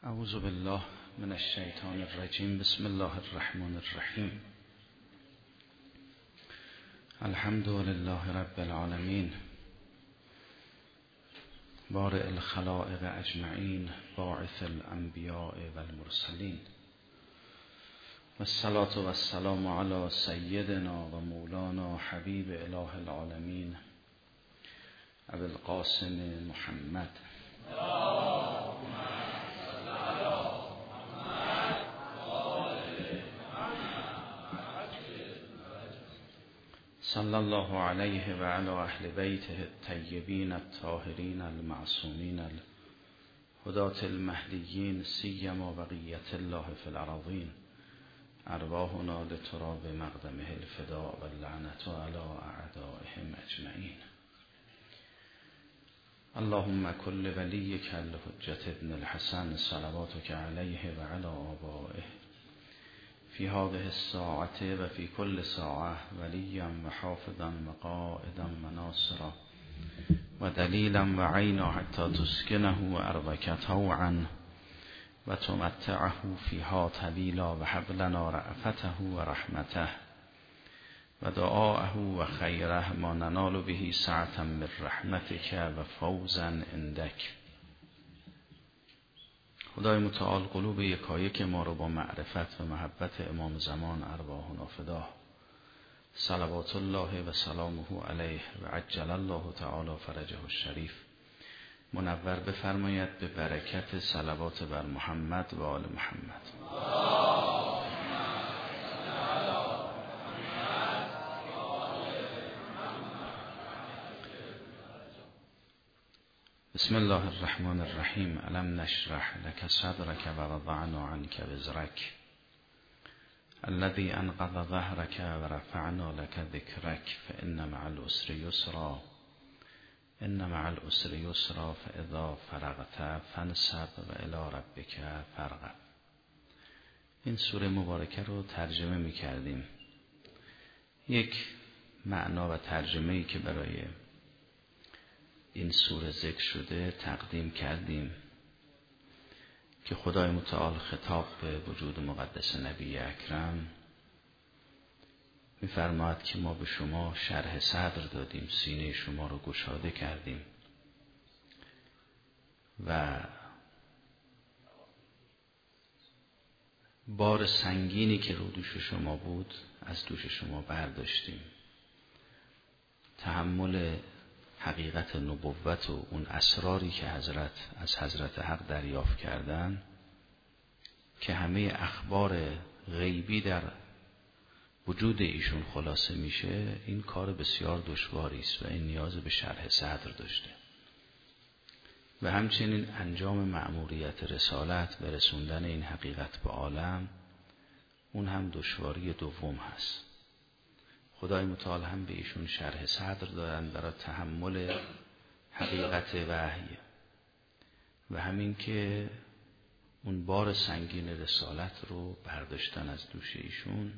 اعوذ بالله من الشیطان الرجیم. بسم الله الرحمن الرحیم. الحمد لله رب العالمین، بارئ الخلائق اجمعین، باعث الانبیاء والمرسلین، والصلاة والسلام علی سیدنا و مولانا حبیب اله العالمین ابی القاسم محمد. صلی الله علیه و علی اهل بیته الطیبین الطاهرین المعصومین الهداة المهدیین، سیما بقیة الله فی الارضین، ارواحنا لتراب مقدمه الفداء واللعنة علی اعدائهم اجمعین. اللهم كل ولیک الحجة ابن الحسن صلواتک علیه و علی آبائه فی هذه الساعة و فی کل ساعة ولیا و حافظا و قائدا و ناصرا و دلیلا و عینا حتی تسکنه ارضک طوعا و تمتعه فیها طویلا و هب لنا رأفته و رحمته و دعاءه و خیره ما ننال به سعة من رحمتک و فوزا عندک. خدای متعال قلوب یکایک ما رو با معرفت و محبت امام زمان ارواحنا فدا، صلوات الله و سلامه علیه و عجل الله تعالی فرجه الشریف، منور بفرماید به برکت صلوات بر محمد و آل محمد. بسم الله الرحمن الرحیم. الم نشرح لك صدرك و وضعنا عنك وزرك الذي انقض ظهرك و رفعنا لك ذكرك فإن مع العسر يسرا إن مع العسر يسرا فإذا فرغت فانصب و إلى ربك فارغب. این سوره مبارکه رو ترجمه می کردیم. یک معنا و ترجمه‌ای که برای این سوره ذکر شده تقدیم کردیم که خدای متعال خطاب به وجود مقدس نبی اکرم می‌فرماید که ما به شما شرح صدر دادیم، سینه شما رو گشاده کردیم و بار سنگینی که رو دوش شما بود از دوش شما برداشتیم. تحمل حقیقت نبوت و اون اسراری که از حضرت حق دریافت کردن که همه اخبار غیبی در وجود ایشون خلاصه میشه، این کار بسیار دشواری است و این نیاز به شرح صدر داشته و همچنین انجام مأموریت رسالت و رسوندن این حقیقت به عالم، اون هم دشواری دوم هست. خدای متعال هم به ایشون شرح صدر دادن برای تحمل حقیقت وحی و همین که اون بار سنگین رسالت رو برداشتن از دوش ایشون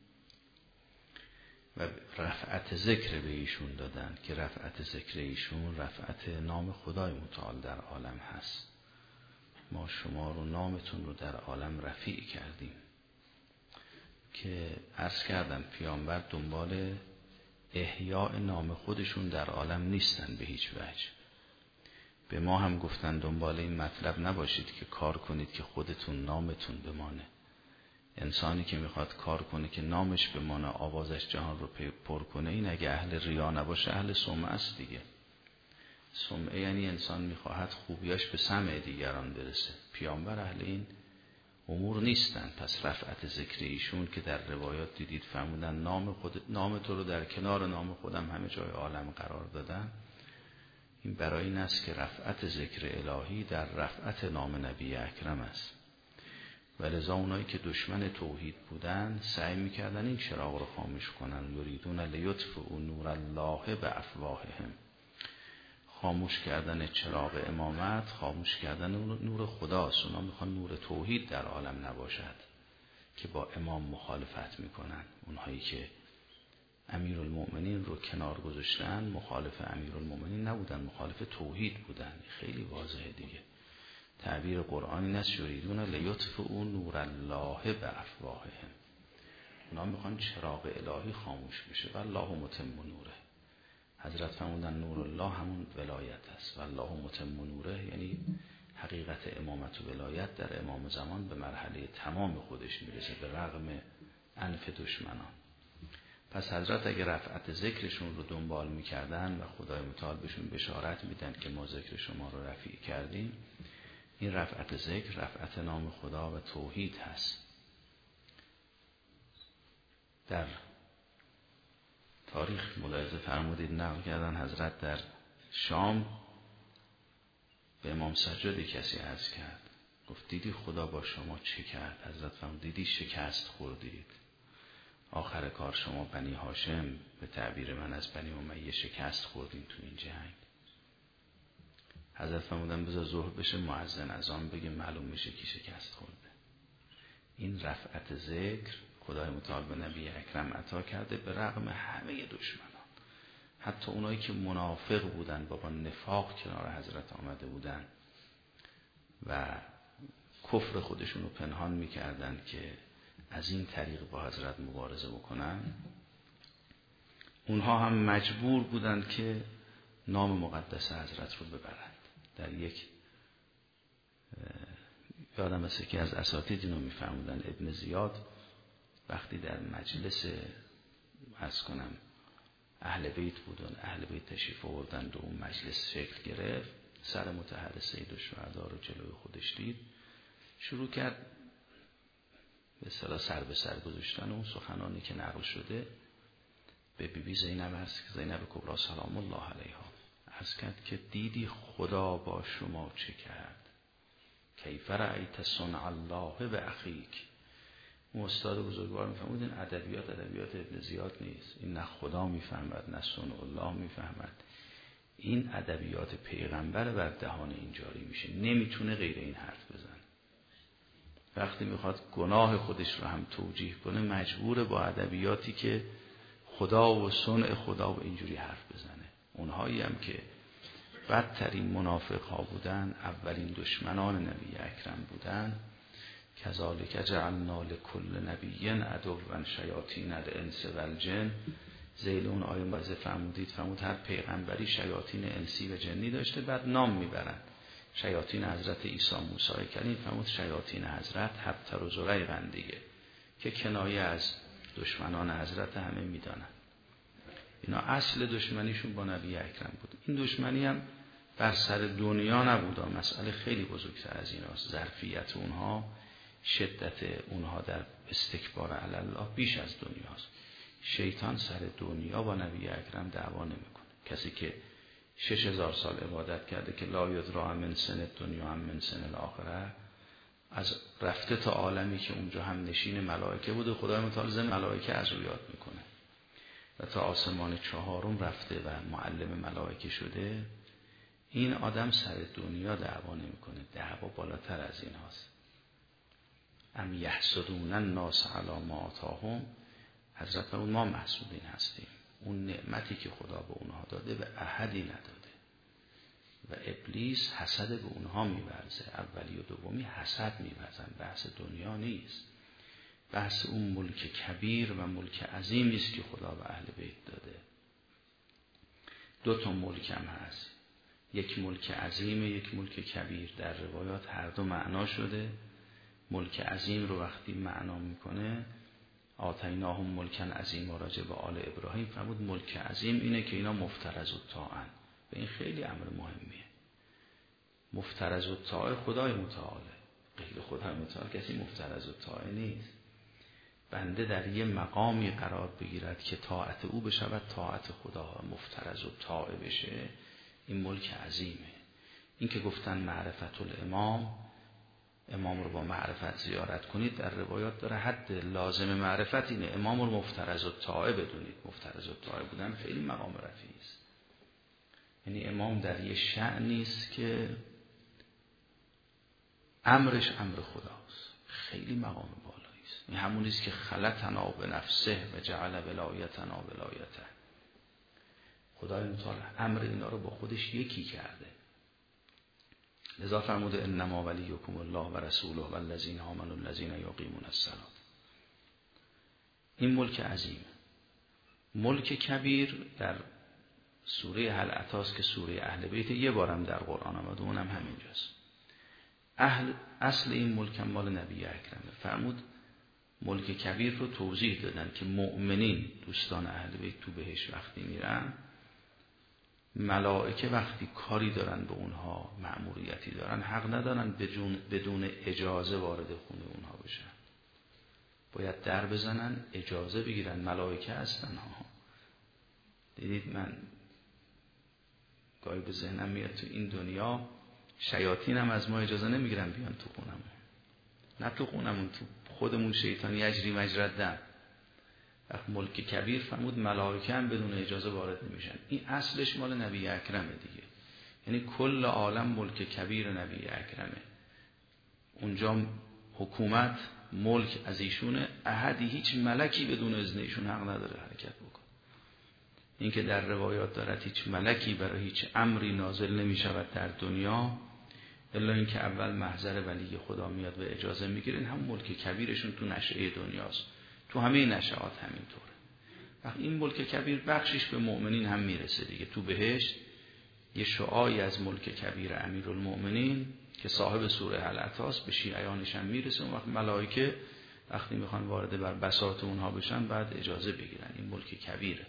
و رفعت ذکر به ایشون دادن که رفعت ذکر ایشون رفعت نام خدای متعال در عالم هست. ما شما رو نامتون رو در عالم رفیع کردیم که عرض کردم پیامبر دنبال احیاء نام خودشون در عالم نیستن به هیچ وجه. به ما هم گفتن دنبال این مطلب نباشید که کار کنید که خودتون نامتون بمانه. انسانی که میخواد کار کنه که نامش بمانه، آوازش جهان رو پر کنه، این اگه اهل ریا نباشه اهل سمعه است دیگه. سمعه یعنی انسان میخواهد خوبیاش به سمع دیگران برسه. پیامبر اهل این امور نیستن. پس رفعت ذکر ایشون که در روایات دیدید فرمودن نام تو رو در کنار نام خودم همه جای عالم قرار دادن، این برای این است که رفعت ذکر الهی در رفعت نام نبی اکرم است. و لذا اونایی که دشمن توحید بودن سعی میکردن این چراغ رو خاموش کنن. یریدون لیطفئوا نور الله بافواههم. خاموش کردن چراغ امامت خاموش کردن نور خداست. اونا میخوان نور توحید در عالم نباشد که با امام مخالفت میکنن. اونهایی که امیرالمؤمنین رو کنار گذاشتن مخالف امیرالمؤمنین نبودن، مخالف توحید بودن. خیلی واضحه دیگه. تعبیر قرآنی نیست یریدون لیطفئوا نور الله بافواههم. اونا میخوان چراغ الهی خاموش بشه و الله متم نوره. حضرت فرمودن نور الله همون ولایت است و الله متم نوره، یعنی حقیقت امامت و ولایت در امام زمان به مرحله تمام خودش میرسه به رغم انف دشمنان. پس حضرت اگه رفعت ذکرشون رو دنبال میکردن و خدای متعال بهشون بشارت میدن که ما ذکر شما رو رفیع کردیم، این رفعت ذکر رفعت نام خدا و توحید هست. در تاریخ ملاحظه فرمودید نقل کردن حضرت در شام به امام سجاد کسی عرض کرد، گفت دیدی خدا با شما چه کرد؟ حضرت فرمود دیدی شکست خوردید، آخر کار شما بنی هاشم به تعبیر من از بنی امیه شکست خوردین تو این جنگ. حضرت فرمودن بذار ظهر بشه مؤذن اذان بگه معلوم میشه کی شکست خورده. این رفعت ذکر خدای متعال به نبی اکرم عطا کرده به رغم همه دشمنان، حتی اونایی که منافق بودن با نفاق کنار حضرت آمده بودن و کفر خودشون رو پنهان میکردن که از این طریق با حضرت مبارزه بکنن، اونها هم مجبور بودند که نام مقدس حضرت رو ببرند. در یک یادم است که از اساتید اینو میفرمودن، ابن زیاد وقتی در مجلس اهل بیت بودن، اهل بیت تشریف آوردن و اون مجلس شکل گرفت، سر مطهر سید الشهدا رو جلوی خودش دید، شروع کرد به اصطلاح سر به سر گذاشتن اون سخنانی که نقل شده. به بیبی زینب هست که زینب کبری سلام الله علیها عرض کرد که دیدی خدا با شما چه کرد؟ کیف رأیت صنع الله به اخیک. اون استاد بزرگوار میفهمود این ادبیات ابن زیاد نیست، این نه خدا میفهمد نه صنع الله میفهمد، این ادبیات پیغمبر بر دهان این جاری میشه، نمیتونه غیر این حرف بزن. وقتی میخواد گناه خودش رو هم توجیه کنه مجبوره با ادبیاتی که خدا و صنع خدا و اینجوری حرف بزنه. اونهایی هم که بدترین منافق ها بودن، اولین دشمنان نبی اکرم بودن، کذالک جعلنا لکل نبی عدوا شیاطین الانس والجن. ذیل اون آیه باز فرمود هر پیغمبری شیاطین انسی و جنی داشته، بعد نام میبرن. شیاطین حضرت عیسی موسی کلیم فرمود شیاطین حضرت هبتر و زریقن دیگه، که کنایه از دشمنان حضرت همه میدانن. اینا اصل دشمنیشون با نبی اکرم بود. این دشمنی هم بر سر دنیا نبود، مسئله خیلی بزرگتر از این هست. ظرفیت اونها، شدت اونها در استکبار علی الله بیش از دنیاست. شیطان سر دنیا با نبی اکرم دعوا نمیکنه. کسی که 6000 سال عبادت کرده که لا یدرا من سن دنیا هم من سن الاخره، از رفته تا عالمی که اونجا هم نشین ملائکه بوده، خدای متعال ز ملائکه از او یاد میکنه و تا آسمان 4 رفته و معلم ملائکه شده. این آدم سر دنیا دعوا نمیکنه، دعوا بالاتر از این هاست. ام یحسدون الناس علی ما آتاهم. حضرت ما محسودین هستیم، اون نعمتی که خدا به اونها داده به احدی نداده و ابلیس حسد به اونها می‌ورزه. اولی و دومی حسد می‌ورزن، بحث دنیا نیست، بحث اون ملک کبیر و ملک عظیمی است که خدا به اهل بیت داده. 2 ملک هم هست، یک ملک عظیم، یک ملک کبیر. در روایات هر دو معنا شده. ملک عظیم رو وقتی معنا میکنه آتیناهم ملکن عظیم و راجع به آل ابراهیم فرمود ملک عظیم اینه که اینا مفترض الطاعن. و این خیلی امر مهمیه. مفترض الطاعه خدای متعاله، غیر خدای متعال کسی مفترض الطاعه نیست. بنده در یه مقامی قرار بگیرد که طاعت او بشود طاعت خدا، مفترض الطاعه بشه، این ملک عظیمه. این که گفتن معرفت الامام، امام رو با معرفت زیارت کنید، در روایات داره حد لازم معرفت اینه، امام رو مفترض الطاعه بدونید. مفترض الطاعه بودن خیلی مقام رفیعی است. یعنی امام در یه شأنی است که امرش امر خداست، خیلی مقام بالایی است. این همونی است که خلقنا بنفسه و جعل ولایتنا ولایته. خدای متعال امر اینا رو با خودش یکی کرده. لذا فرمود انما ولیکم الله و رسوله و الذین آمنوا الذین یقیمون الصلاة. این ملک عظیم. ملک کبیر در سوره هل اتاست که سوره اهل بیت یه بارم در قرآن آمد، اونم همینجاست. اصل این ملک مال نبی اکرمه. فرمود ملک کبیر رو توضیح دادن که مؤمنین دوستان اهل بیت تو بهش وقتی میرن، ملائکه وقتی کاری دارن به اونها، مأموریتی دارن، حق ندارن بدون اجازه وارد خونه اونها بشن. باید در بزنن، اجازه بگیرن. ملائکه هستن ها. دیدید من گاهی به ذهنم میاد تو این دنیا شیاطین هم از ما اجازه نمیگیرن بیان تو خونمون. نه تو خونمون، تو خودمون شیطانی یجری مجری الدم. وقت ملک کبیر فرمود ملائکه هم بدون اجازه وارد نمیشن. این اصلش مال نبی اکرمه دیگه. یعنی کل عالم ملک کبیر نبی اکرمه. اونجا حکومت ملک از ایشونه. احدی، هیچ ملکی بدون اذن ایشون حق نداره حرکت بکنه. این که در روایات دارد هیچ ملکی برای هیچ امری نازل نمی شود در دنیا الا این که اول محضر ولی خدا میاد و اجازه میگیره. این هم ملک کبیرشون تو نشأه دنیاست. تو همه نشأات همینطوره. وقتی این ملک کبیر بخشش به مؤمنین هم میرسه دیگه. تو بهشت یه شعاعی از ملک کبیر امیرالمؤمنین که صاحب سوره هل اتاست به شیعیانش هم میرسه. اون وقت ملائکه وقتی میخوان وارد بر بساط اونها بشن بعد اجازه بگیرن. این ملک کبیره.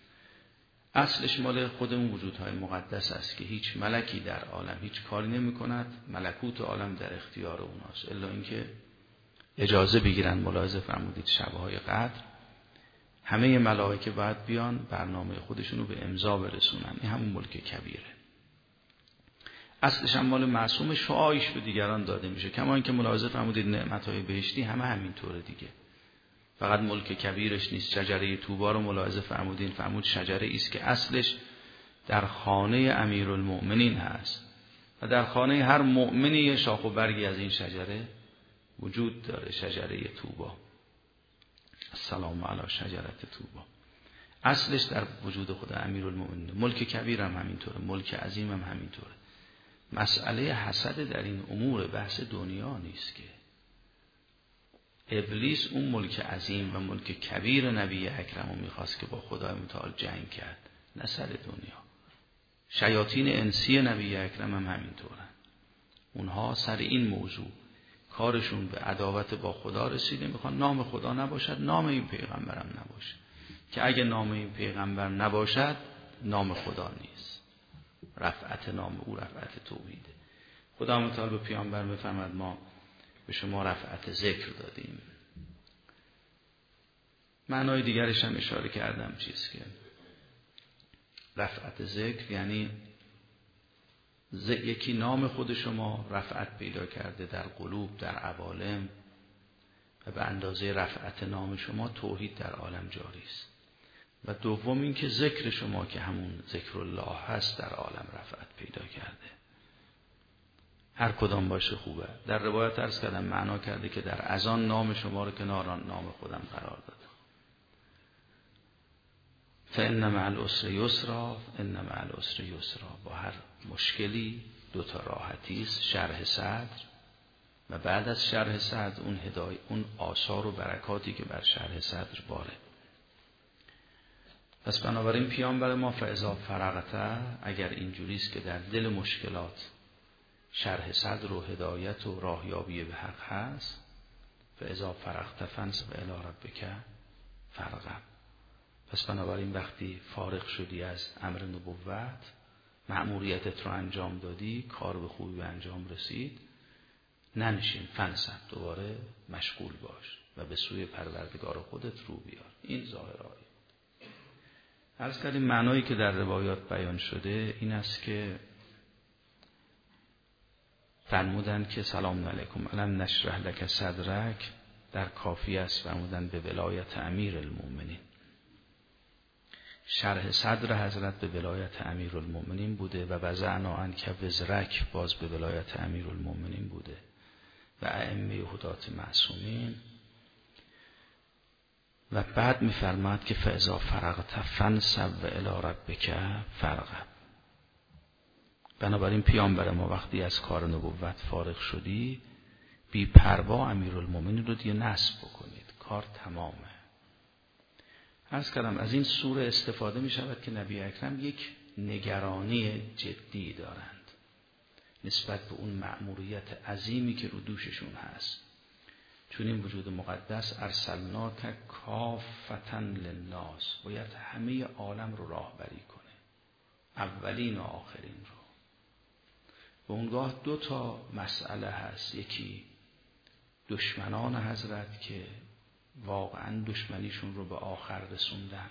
اصلش مال خودمون وجودهای مقدس است که هیچ ملکی در عالم هیچ کاری نمی کند. ملکوت عالم در اختیار اوناست الا اینکه اجازه بگیرن. ملاحظه فرمودید شبهای قدر همه ملائکه باید بیان برنامه خودشونو به امضا برسونن. این همون ملک کبیره. اصلش هم مال معصوم، شعاعش به دیگران داده میشه. کما اینکه ملاحظه فرمودید نعمتهای بهشتی همه همینطوره دیگه. فقط ملک کبیرش نیست. شجره طوبی رو ملاحظه فرمودین. فرمود شجره ایست که اصلش در خانه امیرالمؤمنین هست و در خانه هر مؤمنی یه شاخ و برگی از این شجره وجود داره. شجره طوبی. السلام علی شجره طوبی. اصلش در وجود خود امیرالمؤمنین. ملک کبیر هم همینطوره. ملک عظیم هم همینطوره. مسئله حسد در این امور بحث دنیا نیست که. ابلیس اون ملک عظیم و ملک کبیر نبی اکرم رو میخواست که با خدای متعال جنگ کرد، نه سر دنیا. شیاطین انسی نبی اکرم هم همینطورن. اونها سر این موضوع کارشون به عداوت با خدا رسیده. میخوان نام خدا نباشد، نام این پیغمبرم نباشه. که اگه نام این پیغمبر نباشد نام خدا نیست. رفعت نام او رفعت توحیده. خدا متعال به پیامبر بفرماد ما به شما رفعت ذکر دادیم. معنای دیگرش هم اشاره کردم چیز که رفعت ذکر یعنی یکی نام خود شما رفعت پیدا کرده در قلوب، در عوالم و به اندازه رفعت نام شما توحید در عالم جاری است. و دوم این که ذکر شما که همون ذکر الله هست در عالم رفعت پیدا کرده. هر کدام باشه خوبه. در روایت عرض کردم معنا کرده که در اذان نام شما رو کنار نام خودم قرار دادم. فإن مع العسر یسرا إن مع العسر یسرا. با هر مشکلی دوتا راحتی است. شرح صدر و بعد از شرح صدر اون آثار و برکاتی که بر شرح صدر باره. پس بنابراین پیامبر ما فاذا فرغت، اگر اینجوریست که در دل مشکلات شرح صدر و هدایت و راهیابی به حق هست، فاذا فرغت فانصب الی ربک فرغب. پس بنابراین وقتی فارغ شدی از امر نبوت، مأموریتت رو انجام دادی، کار به خوبی به انجام رسید، ننشین، فانصب، دوباره مشغول باش و به سوی پروردگار خودت رو بیار. این ظاهر آیه. عرض کردیم معنایی که در روایات بیان شده این است که فرمودن که سلام علیکم الم نشرح لک صدرک در کافی است. فرمودن به ولایت امیرالمؤمنین. شرح صدر حضرت به ولایت امیرالمؤمنین بوده و وضعنا عنک وزرک باز به ولایت امیرالمؤمنین بوده و ائمه هدات معصومین. و بعد می‌فرماد که فاذا فرغت فانصب الی ربک فرغب. بنابراین پیامبر ما وقتی از کار نبوت فارغ شدی، بی پروا امیرالمومنین رو دیگه نصب بکنید، کار تمامه. عرض کردم از این سوره استفاده می شود که نبی اکرم یک نگرانی جدی دارند نسبت به اون مأموریت عظیمی که رو دوششون هست. چون این وجود مقدس ارسلناک کافة للناس، باید همه عالم رو راهبری کنه، اولین و آخرین رو. و اونگاه 2 مسئله هست، یکی دشمنان حضرت که واقعا دشمنیشون رو به آخر رسوندن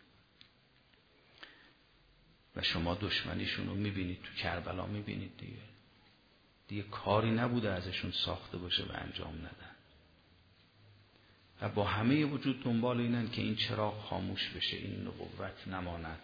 و شما دشمنیشون رو میبینید تو کربلا، میبینید دیگه کاری نبوده ازشون ساخته باشه و انجام ندن و با همه وجود دنبال اینن که این چراغ خاموش بشه، این نبوت نماند،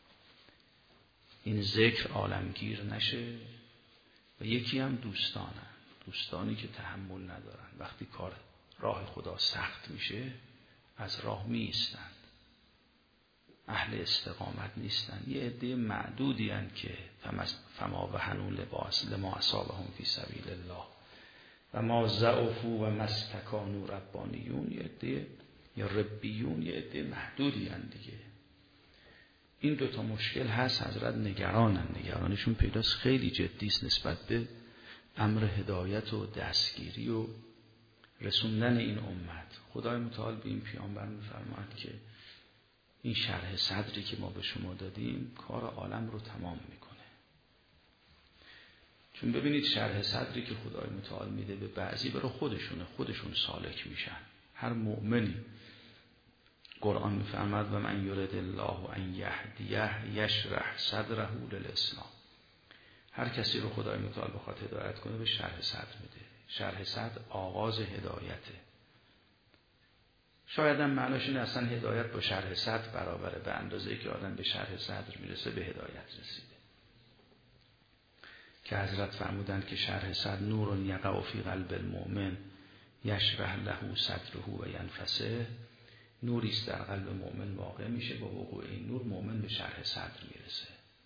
این ذکر عالمگیر نشه. و یکی هم دوستانی که تحمل ندارن، وقتی کار راه خدا سخت میشه از راه می ایستند، اهل استقامت نیستن. یه عده معدودی هستند که فما وهنوا لما اصابهم فی سبیل الله و ما ضعفوا و ما استکانوا ربانیون، یه عده یا ربیون، یه عده محدودی هستند دیگه. این 2 مشکل هست. حضرت نگرانشون پیداست، خیلی جدی است نسبت به امر هدایت و دستگیری و رسوندن این امت. خدای متعال به این پیامبر می‌فرماید که این شرح صدری که ما به شما دادیم کار عالم رو تمام میکنه. چون ببینید شرح صدری که خدای متعال میده به بعضی برای خودشون سالک میشن. هر مؤمنی قرآن میفرماد و من یرد الله ان یهدیه یشرح صدره للاسلام. هر کسی رو خدای متعال بخواد هدایت کنه به شرح صدر میده. شرح صدر آغاز هدایته. شاید هم معناش این اصلا هدایت با شرح صدر برابره، به اندازه‌ای که آدم به شرح صدر میرسه به هدایت رسیده. که حضرت فرمودند که شرح صدر نور یقع فی قلب المؤمن یشرح له صدره و ینفسه، نوری است در قلب مؤمن واقع میشه، با وقوع این نور مؤمن به شرح صدر میرسه.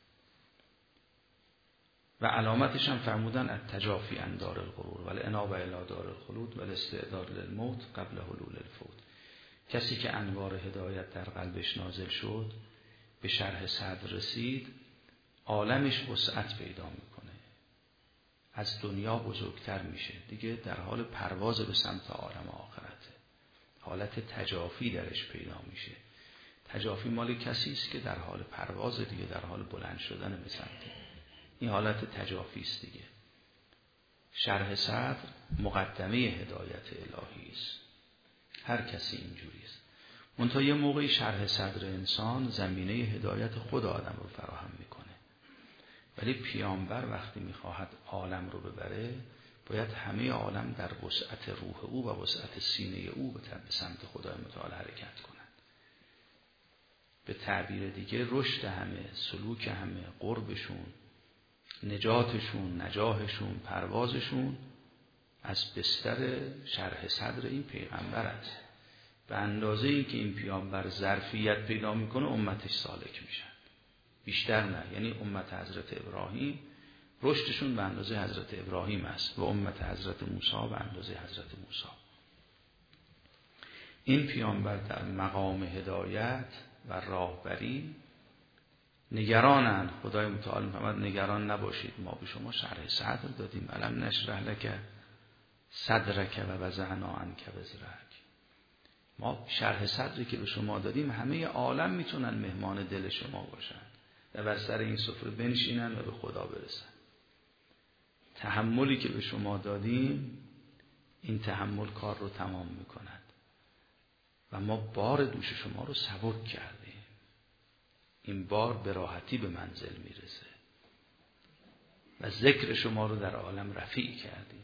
و علامتش هم فرمودن التجافی عن دار الغرور و الانابه الی دار الخلود و الاستعداد للموت قبل حلول الفوت. کسی که انوار هدایت در قلبش نازل شد، به شرح صدر رسید، عالمش وسعت پیدا میکنه، از دنیا بزرگتر میشه، دیگه در حال پرواز به سمت عالم آخرته. حالت تجافی درش پیدا میشه. تجافی مال کسی است که در حال پرواز، دیگه در حال بلند شدن به سمت این حالت تجافی است دیگه. شرح صدر مقدمه هدایت الهی است. هر کسی اینجوری است. منتها یه موقعی شرح صدر انسان زمینه هدایت خود آدم رو فراهم میکنه. ولی پیامبر وقتی میخواهد عالم رو ببره، باید همه عالم در وسعت روح او و وسعت سینه او به سمت خدای متعال حرکت کنند. به تعبیر دیگه رشد همه، سلوک همه، قربشون، نجاتشون، نجاحشون، پروازشون از بستر شرح صدر این پیغمبر است. به اندازه ای که این پیامبر ظرفیت پیدا میکنه امتش سالک میشن، بیشتر نه. یعنی امت حضرت ابراهیم رشدشون به اندازه حضرت ابراهیم است و امت حضرت موسی به اندازه حضرت موسی. این پیامبر در مقام هدایت و راهبری نگرانند. خدای متعال می‌فرماید نگران نباشید، ما به شما شرح صدر دادیم. الم نشرح لک صدرک و وضعنا عنک وزرک. ما شرح صدری که به شما دادیم همه عالم میتونن مهمان دل شما باشن و بر سر این سفره بنشینن و به خدا برسن. تحملی که به شما دادیم، این تحمل کار رو تمام میکند و ما بار دوش شما رو سبک کردیم. این بار به راحتی به منزل میرسه و ذکر شما رو در عالم رفیع کردیم.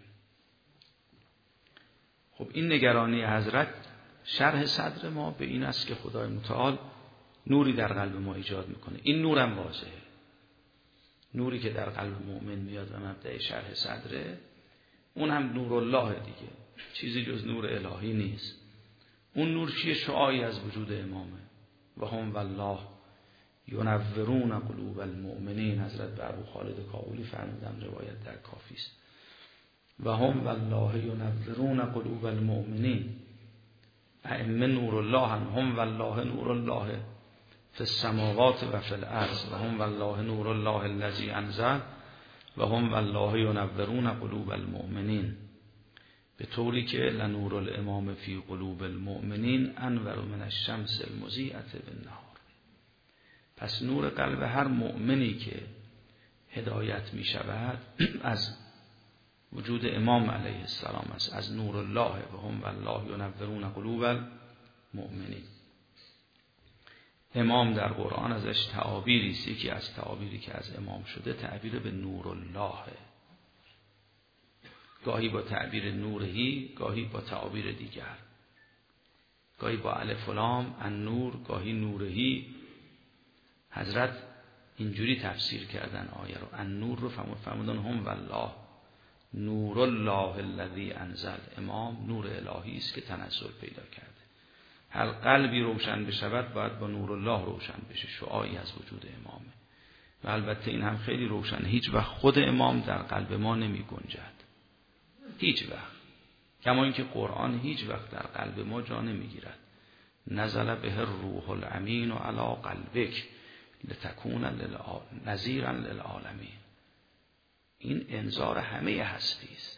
خب این نگرانی حضرت شرح صدر ما به این است که خدای متعال نوری در قلب ما ایجاد میکنه. این نورم واضحه، نوری که در قلب مؤمن میاد و مبدأ شرح صدره، اون هم نور الله دیگه، چیزی جز نور الهی نیست. اون نور چیه؟ شعاعی از وجود امامه. و هم والله ینورون قلوب المؤمنین، حضرت به ابو خالد کابلی فرمودن، روایت در کافی است. و هم والله ینورون قلوب المؤمنین، ائمه نور الله هم والله نور الله فی السماوات و فی الارض و هم والله نور الله الذی انزل و هم والله ینورون قلوب المؤمنین، به طوری که لنور الامام فی قلوب المؤمنین انور من الشمس المضیئة بالنهار. پس نور قلب هر مؤمنی که هدایت می شود از وجود امام علیه السلام است، از نور الله و هم والله ینورون قلوب المؤمنین. امام در قرآن ازش تعابیری است، یکی از تعابیری که از امام شده تعبیر به نور الله، گاهی با تعبیر نورهی، گاهی با تعابیر دیگر، گاهی با الف و لام النور، گاهی نورهی. حضرت اینجوری تفسیر کردن آیه رو، النور رو فرمودن هم والله نور الله الذی انزل، امام نور الهی است که تنزل پیدا کرده. هر قلبی روشن بشود باید با نور الله روشن بشه، شعاعی از وجود امامه. و البته این هم خیلی روشن، هیچ وقت خود امام در قلب ما نمی گنجد، هیچ وقت، کما اینکه قرآن هیچ وقت در قلب ما جا نمی گیرد. نزل به الروح الامین علی قلبک لتکون نذیرا للعالمین. این انذار همه هستی است،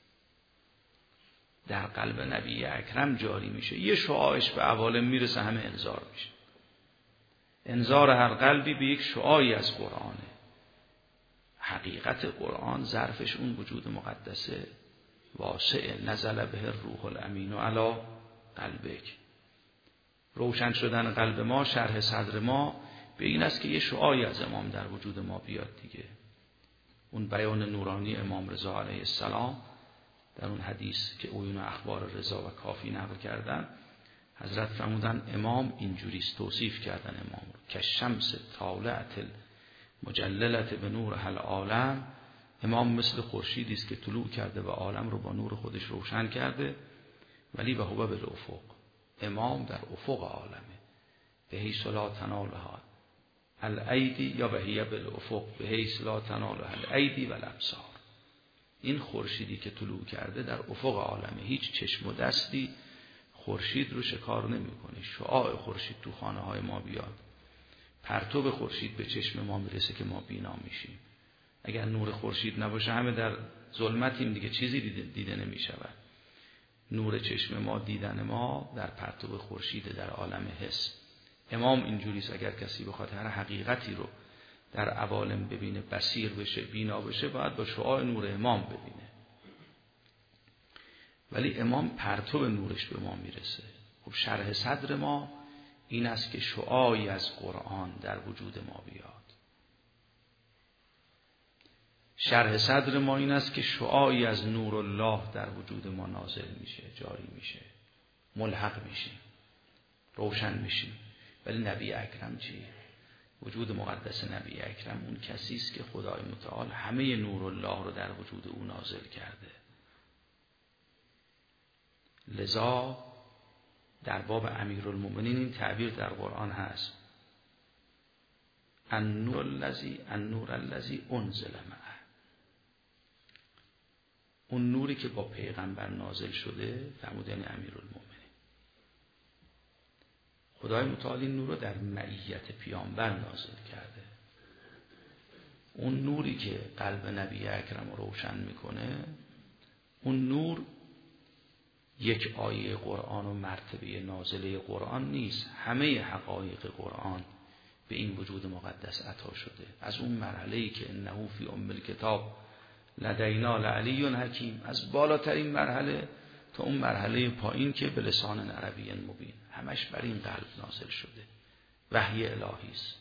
در قلب نبی اکرم جاری میشه، یه شعاعش به عوالم میرسه، همه انذار میشه. انذار هر قلبی به یک شعاعی از قرآنه. حقیقت قرآن ظرفش اون وجود مقدسه واسع، نزل به الروح الامین علی قلبک. روشن شدن قلب ما، شرح صدر ما به این است که یه شعاعی از امام در وجود ما بیاد دیگه. اون بیان نورانی امام رضا علیه السلام در اون حدیث که عیون اخبار رضا و کافی نقل کردن، حضرت فرمودن امام اینجوریست، توصیف کردن امام رو که شمس طالعت مجللت به نور العالم. امام مثل خورشیدی است که طلوع کرده و عالم رو با نور خودش روشن کرده، ولی به هو بالافق، امام در افق عالمه، به حیث لا تنالها الایدی یا وهی بالافق به حیث لا تنالها الایدی والابصار. این خورشیدی که طلوع کرده در افق عالمه، هیچ چشم و دستی خورشید رو شکار نمیکنه. شعاع خورشید تو خانه های ما بیاد، پرتو خورشید به چشم ما میرسه که ما بینا میشیم. اگر نور خورشید نباشه همه در ظلمتیم دیگه، چیزی دیده نمیشود. نور چشم ما، دیدن ما در پرتو خورشید در عالم حس. امام اینجوریست، اگر کسی بخواد هر حقیقتی رو در عوالم ببینه، بصیر بشه، بینا بشه، باید با شعاع نور امام ببینه. ولی امام پرتو نورش به ما میرسه. خب شرح صدر ما این است که شعاعی از قرآن در وجود ما بیاد. شرح صدر ما این است که شعاعی از نور الله در وجود ما نازل میشه، جاری میشه، ملحق میشیم، روشن میشیم. ولی نبی اکرم چیه؟ وجود مقدس نبی اکرم اون کسی است که خدای متعال همه نور الله رو در وجود او نازل کرده. لذا در باب امیرالمومنین این تعبیر در قرآن هست، النور الذی انزل معه. اون نوری که با پیغمبر نازل شده، فرمود یعنی امیرالمومنین. خدای متعال این نور رو در معیت پیامبر نازل کرده. اون نوری که قلب نبی اکرم رو روشن میکنه، اون نور یک آیه قرآن و مرتبه نازله قرآن نیست. همه حقایق قرآن به این وجود مقدس عطا شده. از اون مرحله‌ای که انه فی ام الکتاب لدینا لعلی حکیم، از بالاترین مرحله تا اون مرحله پایین که به لسان عربی مبین، همش بر این قلب نازل شده. وحی الهی است.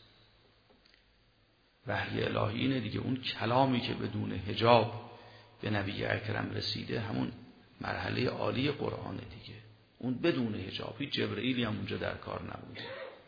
وحی الهی اینه دیگه، اون کلامی که بدون حجاب به نبی اکرم رسیده، همون مرحله عالی قرآن دیگه. اون بدون حجاب، هیچ جبرئیلی هم اونجا در کار نبوده.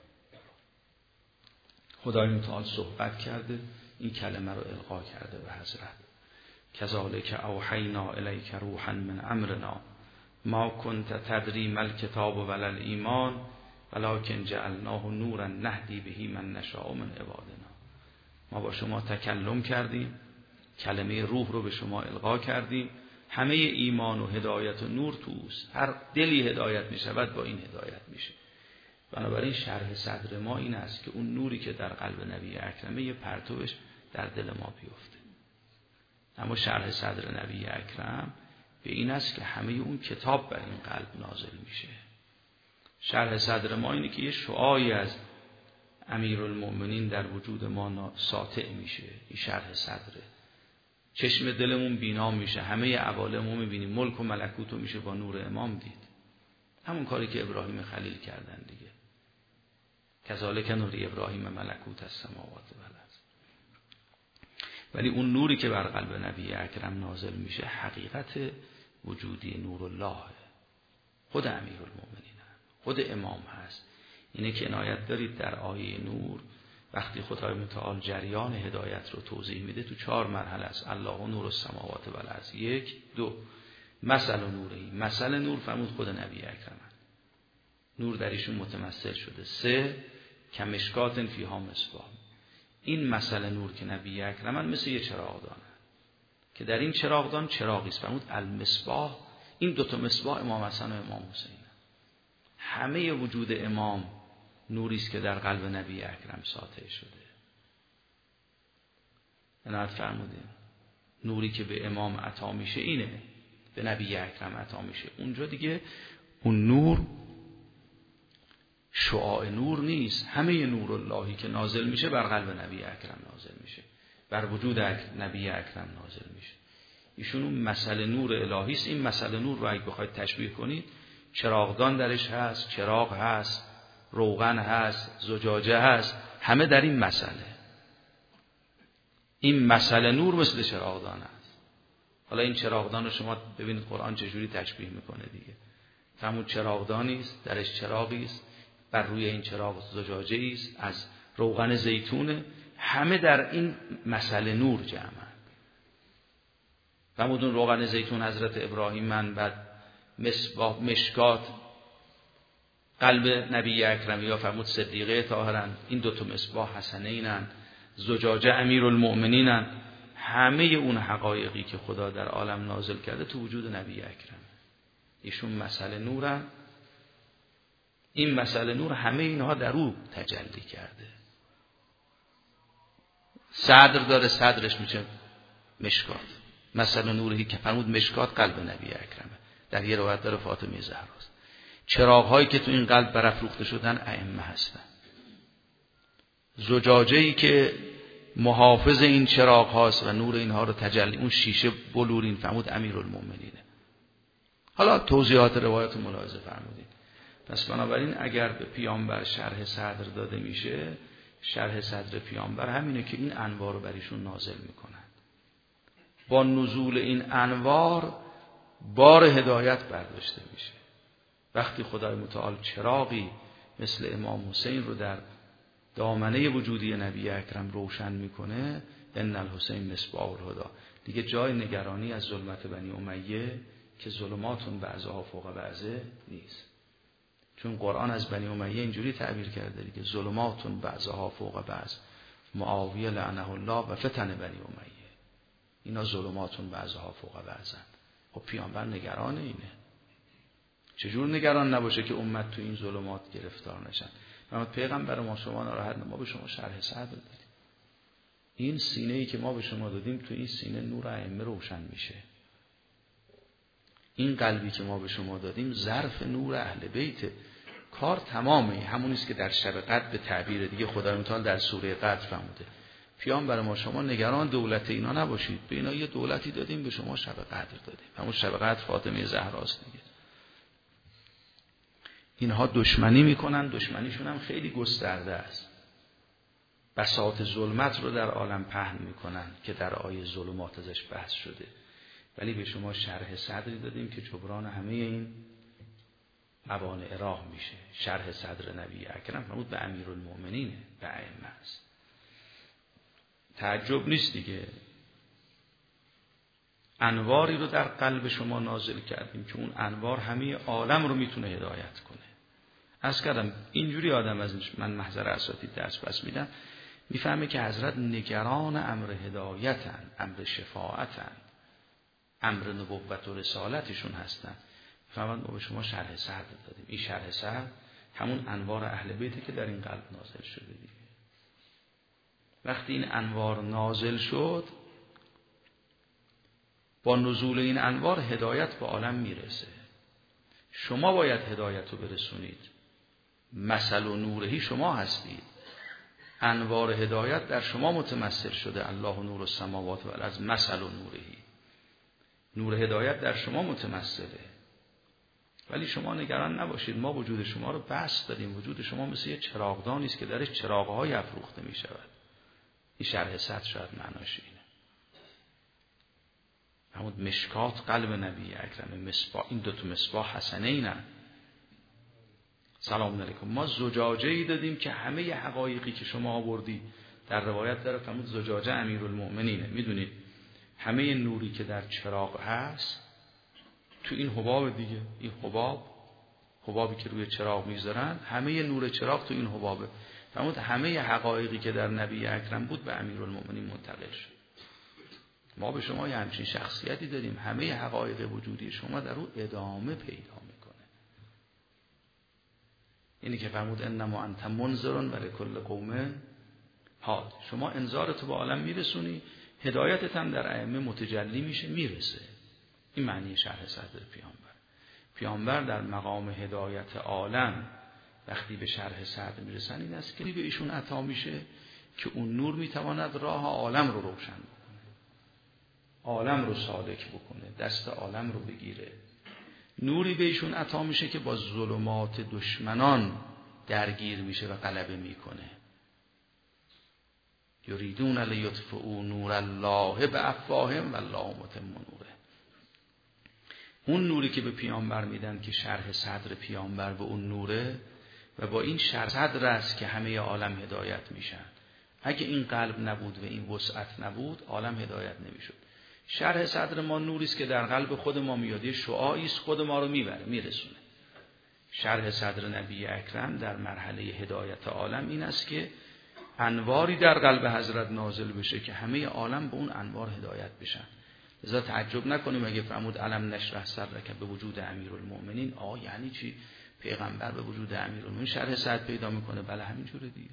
خدای متعال صحبت کرده، این کلمه رو القا کرده به حضرت. کذالک اوحینا الیک روحا من امرنا ما کنت تدری ما الکتاب ولا الایمان ولکن جعلناه نورا نهدی به من نشاء من عبادنا. ما با شما تکلم کردیم، کلمه روح رو به شما القا کردیم، همه ایمان و هدایت و نور توست، هر دلی هدایت می شود با این هدایت میشه. بنابراین شرح صدر ما این است که اون نوری که در قلب نبی اکرمه یه پرتوش در دل ما بیفته. اما شرح صدر نبی اکرم به این است که همه اون کتاب بر این قلب نازل میشه. شرح صدر ما اینه که یه شعاعی از امیرالمؤمنین در وجود ما ساطع میشه. این شرح صدره. چشم دلمون بینا میشه، همه عوالمو میبینیم، ملک و ملکوتو میشه با نور امام دید. همون کاری که ابراهیم خلیل کردن دیگه. کذالک نوری ابراهیم ملکوت السماوات والارض. ولی اون نوری که بر قلب نبی اکرم نازل میشه حقیقت وجودی نور الله، خود امیرالمؤمنین، خود امام هست. اینه که عنایت دارید در آیه نور وقتی خدای متعال جریان هدایت رو توضیح میده تو 4 مرحله است. الله نور السماوات والارض. 1 2 مثل نوری، مثل نور فرمود خود نبی اکرم، نور در ایشون متمثل شده. 3 کمشکات فیها مصباح، این مثل نور که نبی اکرم مثل یه چراغدان که در این چراغدان چراغی است، فرمود المصباح. این 2 مصباح امام حسن و امام حسین، همه وجود امام نوری است که در قلب نبی اکرم ساطع شده. عنایت فرمودیم نوری که به امام عطا میشه اینه، به نبی اکرم عطا میشه. اونجا دیگه اون نور شعاع نور نیست، همه نور اللهی که نازل میشه بر قلب نبی اکرم نازل میشه، بر وجود نبی اکرم نازل میشه. ایشون اون مثل نور الهی است. این مثل نور رو اگه بخواید تشبیه کنید، چراغدان درش هست، چراغ هست، روغن هست، زجاجه هست، همه در این مسئله. این مسئله نور مثل چراغدان هست. حالا این چراغدان رو شما ببینید قرآن چجوری تشبیه میکنه دیگه. فرمود چراغدانی است، درش چراغی است، بر روی این چراغ زجاجه است از روغن زیتونه، همه در این مسئله نور جمعن. فرمود اون روغن زیتون حضرت ابراهیم من، بعد مصباح مشکات قلب نبی اکرم، یا فرمود صدیقه طاهرن، این 2 مصباح حسنینن، زجاجه امیرالمؤمنینن. همه اون حقایقی که خدا در عالم نازل کرده تو وجود نبی اکرم، ایشون مسئله نورن. این مسئله نور همه اینها در او تجلی کرده. صدر داره، صدرش میشه مشکات، مسئله نوری که فرمود مشکات قلب نبی اکرمه. در یه روایت داره فاطمه زهراست. چراغ‌هایی که تو این قلب برافروخته شدن ائمه هستن. زجاجه‌ای که محافظ این چراغ هاست و نور اینها رو تجلی، اون شیشه بلورین، فرمود امیرالمؤمنینه. حالا توضیحات روایت ملاحظه فرمودید. پس بنابراین اگر به پیامبر شرح صدر داده میشه، شرح صدر پیامبر همینه که این انوار رو بر ایشون نازل میکنن. با نزول این انوار بار هدایت برداشته میشه. وقتی خدای متعال چراغی مثل امام حسین رو در دامنه وجودی نبی اکرم روشن میکنه، ان الحسین مصباح الهدی، دیگه جای نگرانی از ظلمت بنی امیه که ظلماتون بعضها فوق بعضه نیست. چون قرآن از بنی امیه اینجوری تعبیر کرده دیگه، ظلماتون بعضها فوق بعض، معاویه لعنه الله و فتن بنی امیه، اینا ظلماتون بعضها فوق بعضن. خب پیامبر نگران اینه. چجور نگران نباشه که امت تو این ظلمات گرفتار نشن؟ محمد پیغمبر ما شما ناراحت، ما به شما شرح صدر دادیم. این سینه‌ای که ما به شما دادیم، تو این سینه نور ائمه روشن میشه. این قلبی که ما به شما دادیم ظرف نور اهل بیت. کار تمامه. همونیست که در شب قدر به تعبیر دیگه خدای متعال در سوره قدر فرموده پیامبر ما شما نگران دولت اینا نباشید، به اینا یه دولتی دادیم، به شما شب قدر دادیم. همون شب قدر فاطمه زهراست دیگه. اینها دشمنی میکنن، دشمنیشون هم خیلی گسترده است. بساط ظلمت رو در عالم پهن میکنن که در آیه ظلمات ازش بحث شده، ولی به شما شرح صدری دادیم که جبران همه این موانع راه میشه. شرح صدر نبی اکرم فرمود به امیرالمؤمنین، به ائمه است. تعجب نیست دیگه، انواری رو در قلب شما نازل کردیم که اون انوار همه عالم رو میتونه هدایت کنه. عرض کردم اینجوری آدم از من محضر اساتید درس پس میدم میفهمه که حضرت نگران امر هدایتن، امر شفاعتن، امر نبوت و رسالتشون هستن. فهمید ما به شما شرح صدر دادیم. این شرح صدر همون انوار اهل بیته که در این قلب نازل شده دیگه. وقتی این انوار نازل شد، با نزول این انوار هدایت به عالم میرسه. شما باید هدایت رو برسونید. مثل و نورهی شما هستید. انوار هدایت در شما متمثل شده. الله نور السماوات و الارض مثل و نورهی. نور هدایت در شما متمثله. ولی شما نگران نباشید، ما وجود شما رو بسط دادیم. وجود شما مثل یه چراغدانی است که درش چراغ‌های افروخته می شود. این شرح صدر شاید معناش اینه. همون مشکات قلب نبی اکرم، مصباح، این دوتا مصباح حسنینه. سلام علیکم. ما زجاجه‌ای دادیم که همه حقایقی که شما آوردی در روایت داره. فرمود زجاجه امیرالمؤمنینه. میدونید همه نوری که در چراغ هست تو این حباب دیگه، این حبابی که روی چراغ میذارن، همه نور چراغ تو این حبابه. فرمود همه حقایقی که در نبی اکرم بود به امیرالمؤمنین منتقل شد. ما به شما یه همچین شخصیتی داریم، همه حقایق وجودی شما در او ادامه پیدا میکنه. اینی که فرمود انما انت منذر و لکل قوم هاد. شما انذارتو به عالم میرسونی، هدایتت هم در ائمه متجلی میشه، میرسه. این معنی شرح صدر پیامبر در مقام هدایت عالم وقتی به شرح صدر میرسن این است که به ایشون عطا میشه که اون نور میتواند راه عالم رو روشن بکنه، عالم رو سالک بکنه، دست عالم رو بگیره. نوری به ایشون عطا میشه که با ظلمات دشمنان درگیر میشه و غلبه میکنه. یریدون لیطفئوا نور الله بافواههم والله متم نوره. اون نوری که به پیامبر میدن که شرح صدر پیامبر به اون نوره و با این شرح صدر است که همه عالم هدایت میشن. اگه این قلب نبود و این وسعت نبود عالم هدایت نمیشد. شرح صدر ما نوری است که در قلب خود ما میاد، یه شعاعی است خود ما رو میبره میرسونه. شرح صدر نبی اکرم در مرحله هدایت عالم این است که انواری در قلب حضرت نازل بشه که همه عالم به اون انوار هدایت بشن. لذا تعجب نکنیم اگه فرمود علم نشرح صدرک به وجود امیرالمؤمنین. یعنی چی؟ پیغمبر به وجود امیرالمؤمنین شرح صدر پیدا میکنه؟ بله همینجوره دیگه.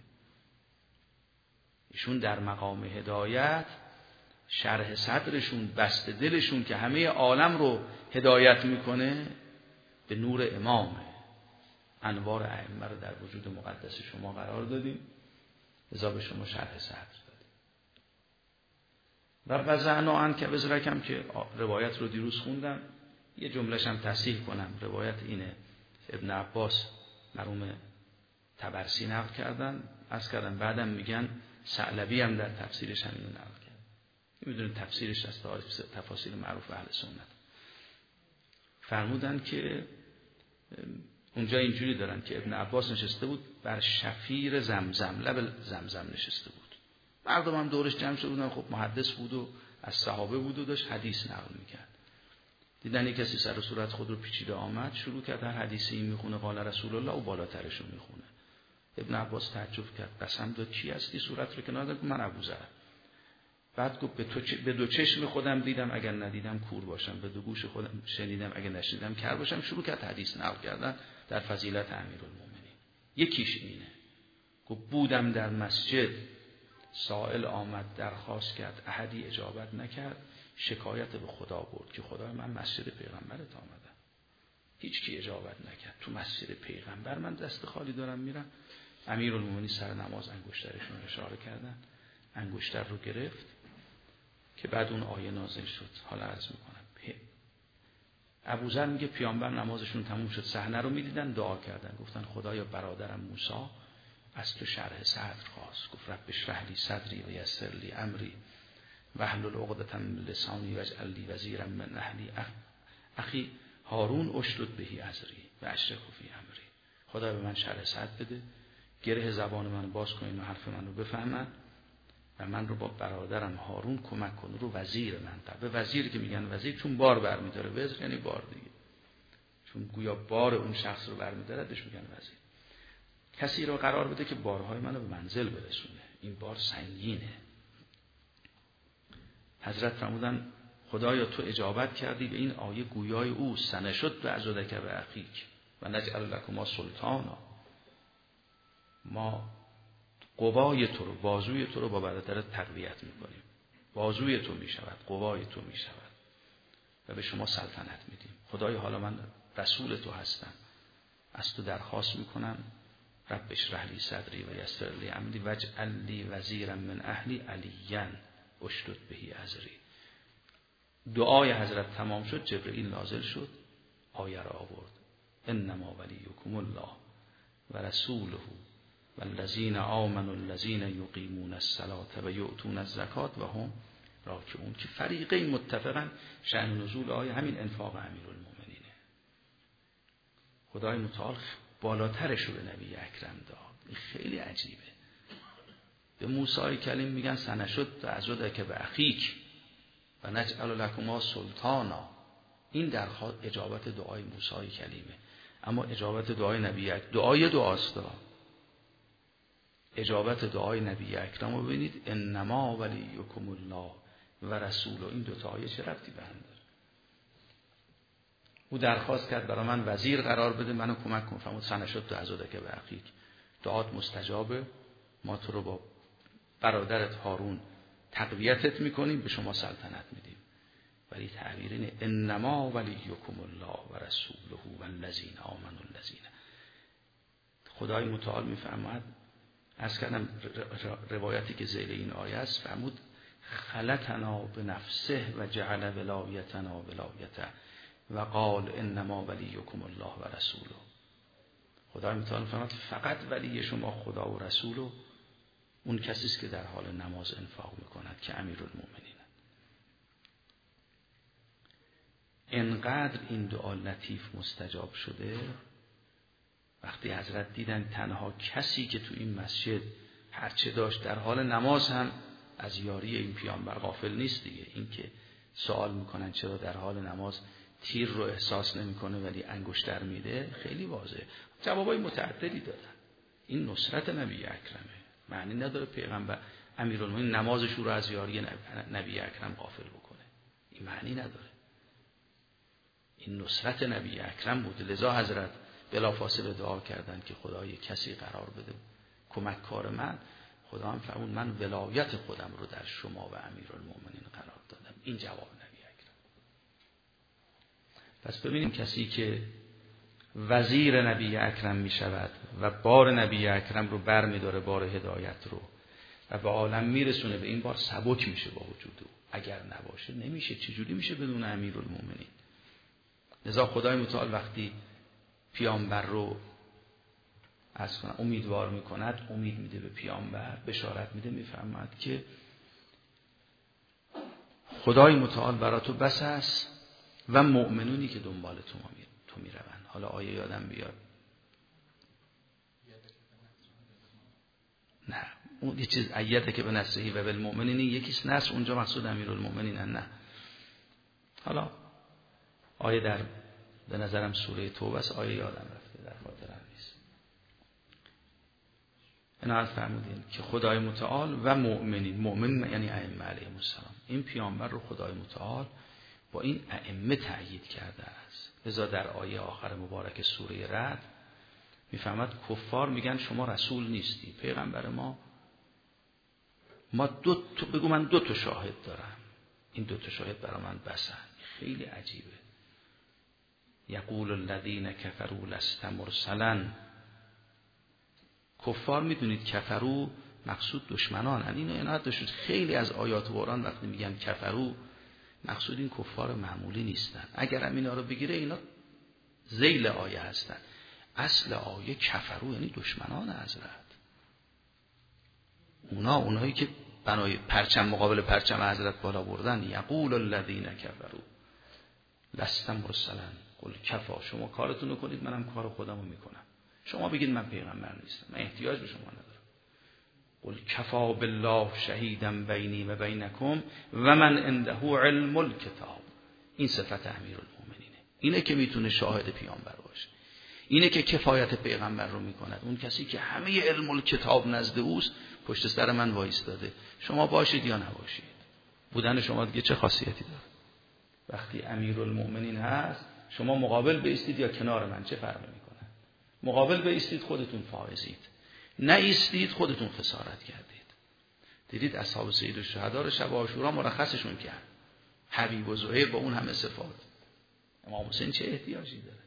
ایشون در مقام هدایت شرح صدرشون، بسط دلشون که همه عالم رو هدایت میکنه به نور امامه. انوار ائمه رو در وجود مقدس شما قرار دادیم، لذا به شما شرح صدر دادیم. و وضعنا عنک وزرکم که روایت رو دیروز خوندم، یه جمله‌ش هم تصحیح کنم. روایت اینه، ابن عباس مرحوم طبرسی نقل کردن، عرض کردم بعدم میگن ثعلبی هم در تفسیرش همینو نقل کرد. میدونید تفسیرش از تفاسیر معروف اهل سنت. فرمودن که اونجا اینجوری دارن که ابن عباس نشسته بود بر شفیر زمزم، لب زمزم نشسته بود. مردم هم دورش جمع شده بودن. خب محدث بود و از صحابه بود و داشت حدیث نقل میکرد. دیدن یک کسی سر و صورت خود رو پیچیده آمد، شروع کرد هر حدیثی این میخونه قال رسول الله و بالاترش رو میخونه. ابن عباس تعجب کرد، قسم داد کی هستی؟ صورت رو کنار داد، من ابوذر. بعد گفت به دو چشم خودم دیدم اگر ندیدم کور باشم، به دو گوش خودم شنیدم اگر نشنیدم کر باشم. شروع کرد حدیث نقل کردن در فضیلت امیرالمومنین. یکیش اینه، گفت بودم در مسجد، سائل آمد درخواست کرد، احدی اجابت نکرد، شکایت به خدا برد که خدای من مسجد پیغمبرت آمدم، هیچ کی اجابت نکرد. تو مسجد پیغمبر من دست خالی دارم میرم. امیرالمومنین سر نماز انگشترشون اشاره کردن، انگشتر رو گرفت که بعد اون آیه نازل شد. حالا عرض میکنم. ابوذر میگه پیامبر نمازشون تموم شد، صحنه رو میدیدن، دعا کردن، گفتن خدایا برادرم موسی از تو شرح صدر خواست. گفت رب اشرح لی صدری و یسر لی امری واحلل عقدة من لسانی واجعل لی وزیرا من اهلی اخی هارون اشدد به ازری و اشرکه فی امری. خدا به من شرح صدر بده، گره زبان من باز کن و حرف من رو بفهمن و من رو با برادرم هارون کمک کن، رو وزیر من. به وزیر که میگن وزیر چون بار برمیداره، وزر یعنی بار دیگه، چون گویا بار اون شخص رو برمیداره بهش میگن وزیر. کسی رو قرار بده که بارهای منو به منزل برسونه، این بار سنگینه. حضرت فرمودن خدایا تو اجابت کردی به این آیه گویای او سنشد بعضدک و اخیک و نجعل لکما سلطانا، ما قوای تو رو، بازوی تو رو با برادرت تقویت میکنیم، بازوی تو میشود، قوای تو میشود و به شما سلطنت میدیم. خدای حالا من رسول تو هستم، از تو درخواست میکنم رب اشرح لی صدری و یسر لی امری واجعل لی وزیرا من اهلی علیا اشدد به ازری. دعای حضرت تمام شد، جبرئیل نازل شد، آیه را آورد انما ولیکم الله و رسوله والذین آمنوا الذین یقیمون الصلاة و یؤتون الزکاة و هم راکعون، که فریقین متفقاً شأن نزول آیه همین انفاق امیرالمومنینه. خدای متعال بالاترش رو به نبی اکرم داد. این خیلی عجیبه. به موسی کلیم میگن سنشد بعضدک و اخیک و نجعل لکما سلطانا. این در اجابت دعای موسی کلیمه. اما اجابت دعای نبی اکرم دعای دعاست. اجابت دعای نبی اکرم رو ببینید، انما ولیکم الله و رسوله، این دو تا آیه چه ربطی به هم داره؟ او درخواست کرد برای من وزیر قرار بده، منو کمک کن. فرمود سنشد بعضدک و اخیک، دعات مستجابه، ما تو رو با برادرت هارون تقویتت میکنیم، به شما سلطنت میدیم. ولی تعبیر اینه انما ولیکم الله و رسوله والذین آمنوا الذین. خدای متعال میفرماید، عرض کردم روایتی که ذیل این آیه است، فرمود خلقنا بنفسه و جعل ولایتنا ولایته و قال انما ولیکم الله و رسوله. خدای متعال فرمود فقط ولی شما خدا و رسول و اون کسی است که در حال نماز انفاق میکند که امیرالمومنین. انقدر این دعا لطیف مستجاب شده، وقتی حضرت دیدن تنها کسی که تو این مسجد هرچه داشت در حال نماز هم از یاری این پیامبر غافل نیست دیگه. این که سوال میکنن چرا در حال نماز تیر رو احساس نمیکنه ولی انگشتر میده، خیلی واضحه. جوابای متعددی دادن. این نصرت نبی اکرمه. معنی نداره پیغمبر امیرالمومنین نمازش رو از یاری نبی اکرم غافل بکنه، این معنی نداره. این نصرت نبی اکرم بود. لذا حضرت بلافاصله دعا کردند که خدای کسی قرار بده کمک کار من. خدا هم فرمود من ولایت خودم رو در شما و امیرالمومنین قرار دادم. این جواب نبی اکرم. پس ببینیم کسی که وزیر نبی اکرم می شود و بار نبی اکرم رو بر می داره، بار هدایت رو، و به عالم می رسونه، به این بار سبک میشه با وجود او. اگر نباشه نمیشه. چجوری میشه بدون امیرالمومنین؟ لذا خدای متعال وقتی پیامبر رو امیدوار میکند، امید میده به پیامبر، بشارت میده، میفرماید که خدای متعال برای تو بس است و مؤمنونی که دنبال تو میروند. حالا آیه یادم بیاد، نه اون یه چیز ایته که به نصرهی و بالمؤمنین یکیش نصر، اونجا مقصود امیرالمومنین نه. حالا آیه در به نظرم سوره توبه است، آیه یادم رفته، در خاطرم نیست. اینا فرمودین که خدای متعال و مؤمنین، مؤمن یعنی ائمه علیهم السلام، این پیامبر رو خدای متعال با این ائمه تأیید کرده است. لذا در آیه آخر مبارک سوره رعد میفهمد کفار میگن شما رسول نیستی، پیغمبر ما بگو من 2 شاهد دارم، این 2 شاهد برای من بسن. خیلی عجیبه. یقول الذین کفروا لست مرسلا. کفار میدونید کفرو مقصود دشمنان، اینو عنایت داشتید. خیلی از آیات قرآن وقتی میگن کفرو مقصود این کفار معمولی نیستن. اگر هم اینا رو بگیره اینا ذیل آیه هستن. اصل آیه کفرو یعنی دشمنان حضرت. اونایی که بنای پرچم مقابل پرچم حضرت بالا بردن. یقول الذین کفروا لست مرسلا قل کفا. شما کارتون رو کنید، منم کار خودم رو میکنم. شما بگید من پیغمبر نیستم، من احتیاج به شما ندارم. قل کفا بالله شهیدا بینی و بینکم و من عنده علم الکتاب. این صفت امیرالمومنینه، اینه که میتونه شاهد پیامبر باشه. اینه که کفایت پیغمبر رو میکند. اون کسی که همه علم الکتاب نزد اوست پشت سر من وایستاده. شما باشید یا نباشید، بودن شما دیگه چه خاصیتی داره؟ وقتی امیرالمؤمنین هست شما مقابل بایستید یا کنار من چه فرقی میکنه؟ مقابل بایستید خودتون فائزید، نه ایستید خودتون خسارت کردید. دیدید اصحاب سید الشهدا رو شب عاشورا مرخصشون کرد، حبیب و زهیر با اون همه صفات. امام حسین چه احتیاجی داره؟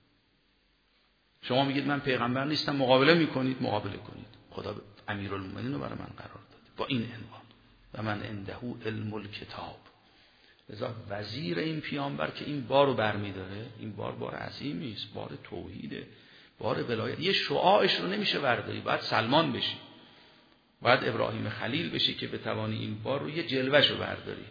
شما میگید من پیغمبر نیستم، مقابله میکنید، مقابله کنید. خدا امیرالمؤمنین رو برای من قرار داده با این عنوان و من عنده علم الکتاب. لذا وزیر این پیامبر که این بار رو برمیداره، این بار عظیمی است، بار توحیده، بار ولایت. یه شعاعش رو نمیشه برداری، باید سلمان بشی، باید ابراهیم خلیل بشی که بتوانی این بار رو یه جلوه‌ش رو برداری.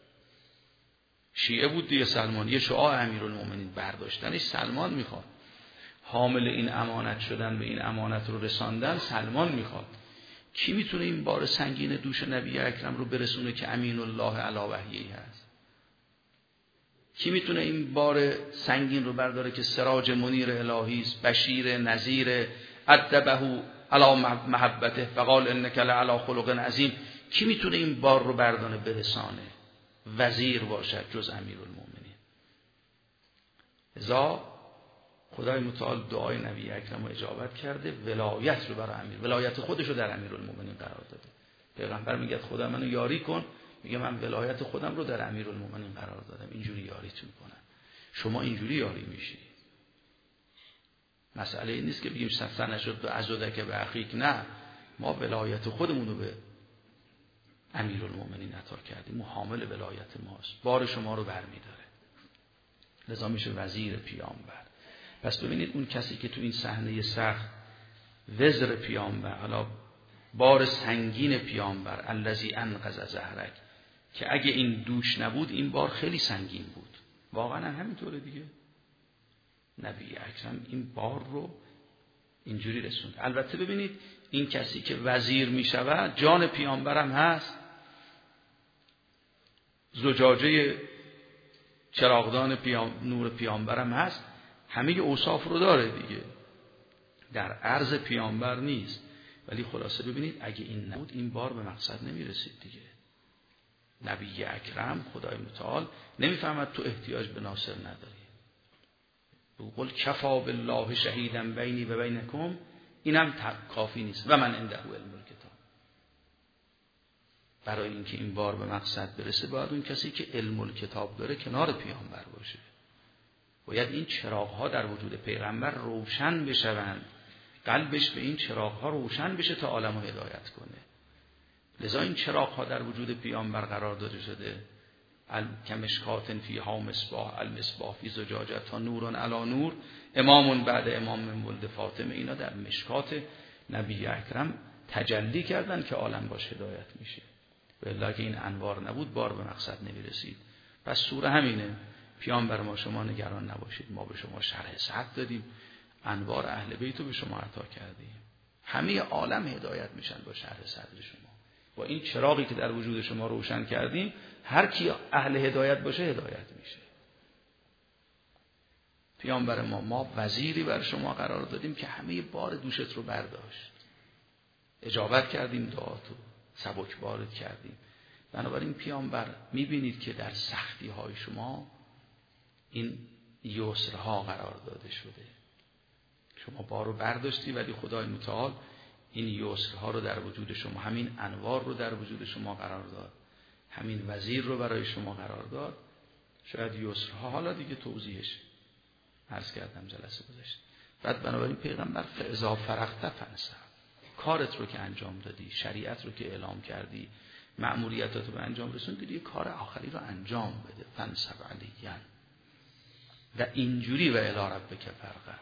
شیعه بود دیگه سلمان، یه شعاع امیرالمؤمنین برداشتنش سلمان میخواد. حامل این امانت شدن به این امانت رو رساندن سلمان میخواد. کی میتونه این بار سنگین دوش نبی اکرم رو برسونه که امین الله علی وحیه هست؟ کی میتونه این بار سنگین رو برداره که سراج منیر الهی است، بشیر نذیر، ادبه علی محبته فقال انک لعلی خلق عظیم؟ کی میتونه این بار رو بردانه برسانه، وزیر باشد جز امیرالمؤمنین؟ لذا خدای متعال دعای نبی اکرم رو اجابت کرده، ولایت رو برای امیر، ولایت خودش رو در امیرالمؤمنین قرار داده. پیغمبر میگه خدا منو یاری کن، میگه من ولایت خودم رو در امیرالمؤمنین قرار دادم، اینجوری یاریتون کنم. شما اینجوری یاری میشی. مسئله این نیست که بگیم سنشد به عزودک به اخیک، نه، ما ولایت خودمون رو به امیرالمؤمنین عطا کردیم، حامل ولایت ماست، بار شما رو برمیداره. لذا میشه وزیر پیامبر. پس ببینید اون کسی که تو این صحنه سخت وزر پیامبر، حالا بار سنگین پیامبر، الذی انقذ ظهرک، که اگه این دوش نبود این بار خیلی سنگین بود. واقعا همینطوره دیگه. نبی اکرم این بار رو اینجوری رسوند. البته ببینید این کسی که وزیر می شود جان پیامبرم هست، زجاجه چراغدان نور پیامبرم هست، همه اوصاف رو داره دیگه، در عرض پیامبر نیست. ولی خلاصه ببینید اگه این نبود این بار به مقصد نمی رسید دیگه. نبی اکرم خدای متعال نمیفهمد تو احتیاج به ناصر نداری. قل کفا بالله شهیدا بینی و بینکم، اینم کافی نیست. و من عنده علم الکتاب. برای اینکه این بار به مقصد برسه باید اون کسی که علم الکتاب داره کنار پیامبر باشه. باید این چراغ‌ها در وجود پیغمبر روشن بشوند، قلبش به این چراغ‌ها روشن بشه تا عالمو هدایت کنه. لذا این چراغ‌ها در وجود پیامبر قرار داده شده. کمشکات فیها مصباح، المصباح فی زجاجه تا نور علی نور، امام بعد امام من ولد فاطمه. اینا در مشکات نبی اکرم تجلی کردن که عالم باش هدایت میشه. والله که این انوار نبود بار به مقصد نمیرسید. پس سوره همینه، پیامبر ما شما نگران نباشید، ما به شما شرح صدر دادیم، انوار اهل بیت رو به شما عطا کردیم، همه عالم هدایت میشن با شرح صدر شما. با این چراغی که در وجود شما روشن کردیم هر کی اهل هدایت باشه هدایت میشه. پیامبر ما وزیری بر شما قرار دادیم که همه بار دوشت رو برداشت، اجابت کردیم دعاتو، سبک بارت کردیم. بنابراین پیامبر میبینید که در سختی های شما این یسرها قرار داده شده. شما بارو برداشتی ولی خدای متعال این یسرها رو در وجود شما، همین انوار رو در وجود شما قرار داد، همین وزیر رو برای شما قرار داد. شاید یسرها حالا دیگه توضیحش عرض کردم جلسه گذشته. بعد بنابراین پیغمبر فاذا فرغت فانصب، کارت رو که انجام دادی، شریعت رو که اعلام کردی، مأموریتات رو به انجام رسوندی، دیگه کار آخری رو انجام بده. فانصب علیاً و اینجوری و الی ربک فرغب.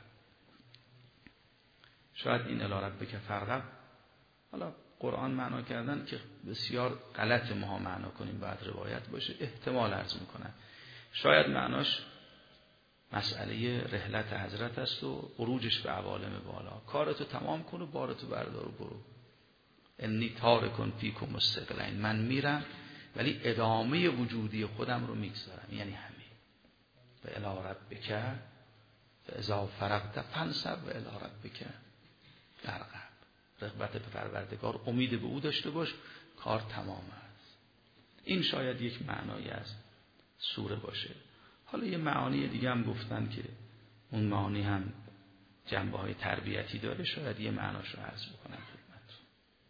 شاید این الی ربک فرغب حالا قرآن معنا کردن که بسیار غلط ما معنا کنیم، بعد روایت باشه، احتمال عرض میکنن شاید معناش مسئله رحلت حضرت است و عروجش به عوالم بالا. کارتو تمام کن و بارتو بردار و برو. انی تارکن فیکم الثقلین، من میرم ولی ادامه وجودی خودم رو میگذارم، یعنی همین. و الی ربک اذا فرغت فانصب الی ربک ارغب. رغبت به پروردگار، امید به او داشته باش، کار تمام است. این شاید یک معنایی از سوره باشه. حالا یه معانی دیگه هم گفتن که اون معانی هم جنبه های تربیتی داره، شاید یه معناشو عرض بکنم خدمتتون.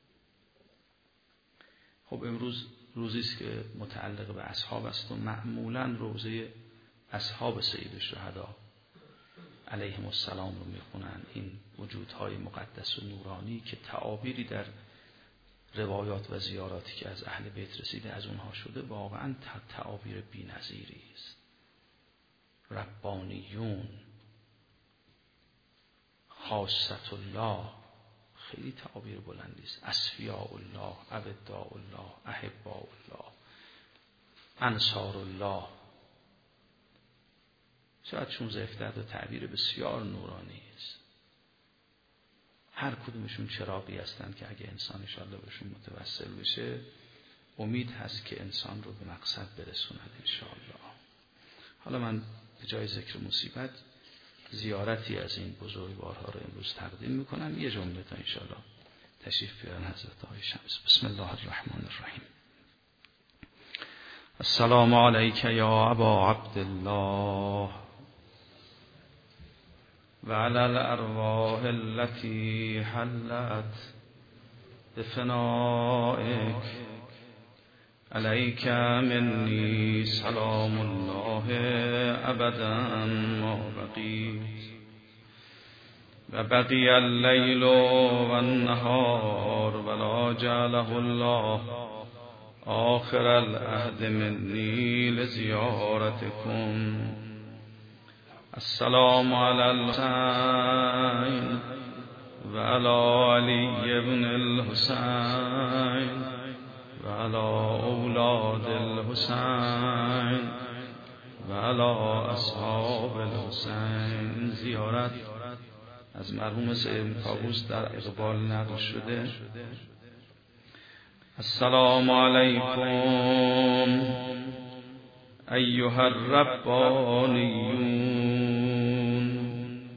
خب امروز روزی است که متعلق به اصحاب است و معمولا روزه اصحاب سید الشهدا علیهم السلام رو میخونن. این وجودهای مقدس و نورانی که تعابیری در روایات و زیاراتی که از اهل بیت رسیده از اونها شده، واقعا تعابیر بی‌نظیری است. ربانیون، خاصة الله، خیلی تعابیر بلندی است. اصفیاء الله، اوداء الله، احباء الله، انصار الله. شاید 16 تعبیر بسیار نورانی است. هر کدومشون چراغی هستند که اگه انسان انشاءالله بهشون متوسل بشه، امید هست که انسان رو به مقصد برسوند انشاءالله. حالا من به جای ذکر مصیبت زیارتی از این بزرگوارها رو امروز تقدیم میکنم. یه جمله تا انشاءالله تشریف بیارن حضرت آقای شمس. بسم الله الرحمن الرحیم. السلام علیک یا ابا عبدالله و علی الارواح التي حلت بفنائک علیک منی سلام الله ابدا ما بقیت و بقی اللیل و النهار ولا جعله الله آخر العهد منی لزیارتکم. السلام علی الحسین و علی علی ابن الحسین و علی اولاد الحسین و علی اصحاب الحسین. زیارت از مرحوم سید طاووس در اقبال نقل شده. السلام علیکم ایها الربانیون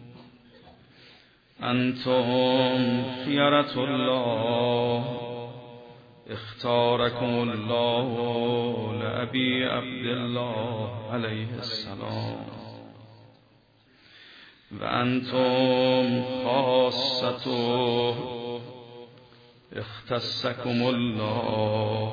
انتم خیرة الله اختارکم الله لأبی عبدالله علیه السلام و انتم خاصته اختصکم الله.